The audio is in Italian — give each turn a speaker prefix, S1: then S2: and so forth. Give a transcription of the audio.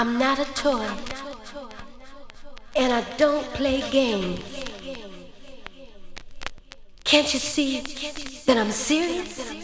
S1: I'm not a toy, and I don't play games. Can't you see that I'm serious?